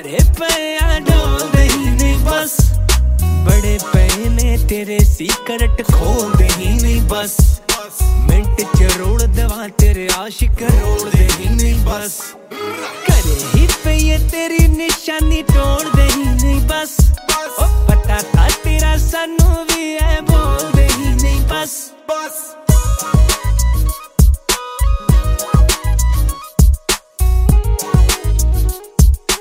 भरे पे डोल दे नहीं बस, बड़े पे ने तेरे सीक्रेट खोल दे नहीं बस, मिनट च रोड़ दवा तेरे आशिक रोड़ दे नहीं बस, करे ही पे ये तेरी निशानी तोड़ दे नहीं बस, ओ पता था तेरा सानू भी है बोल दे नहीं बस।